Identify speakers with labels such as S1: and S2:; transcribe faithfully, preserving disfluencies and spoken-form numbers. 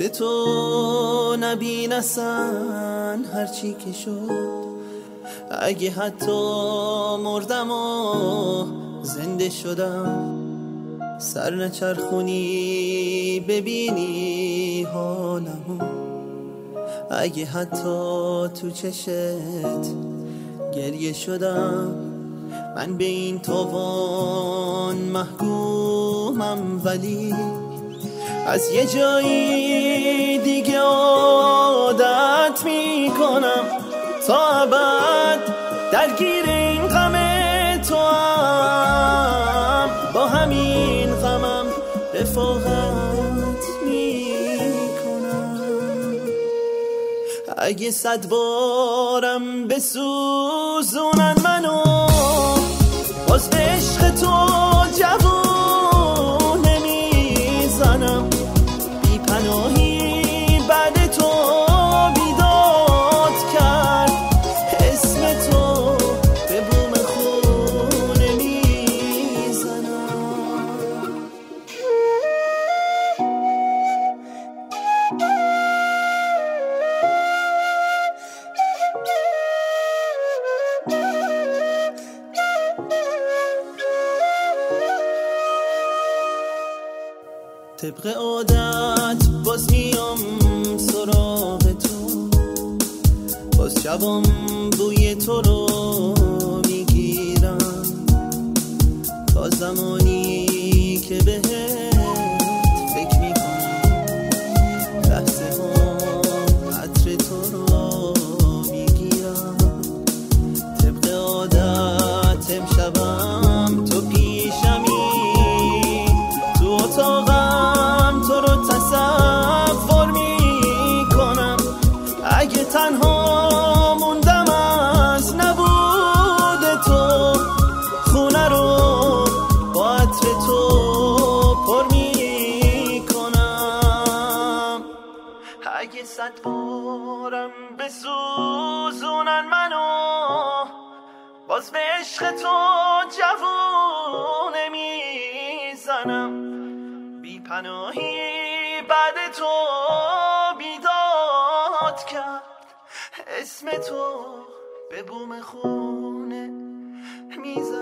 S1: عشق تو نبینستن هرچی که شد. اگه حتی مردم و زنده شدم، سر نچرخونی ببینی حالمو. اگه حتی تو چشت گریه شدم، من به این توان محکومم، ولی از یه جایی دیگه عادت میکنم تا ابد درگیر این غم تو هم، با همین غمم رفاقت میکنم. اگه صد بارم بسوزونن منو، باز به عشق تو جوون نمیزنم. بی پناهی بعد تو بیداد کرد، اسم تو به بوم خونه میزنم. طبق عادت باز میام سراغ تو، باز شبام بوی تو رو میگیرم. تا زمانی که بهت فکر میکنم، لحظه ها عطر تو رو میگیرم. طبق عادت امشبم تو پیشمی، تو اتاقم تو رو تصور میکنم. اگه تنها موندم از نبود تو، خونه رو با عطر تو پر میکنم. اگه صد بارم بسوزونن منو، باز به عشق تو جوون نمیزنم. بی پناهی بعد تو بیداد کرد، اسم تو به بوم خونه میزنم.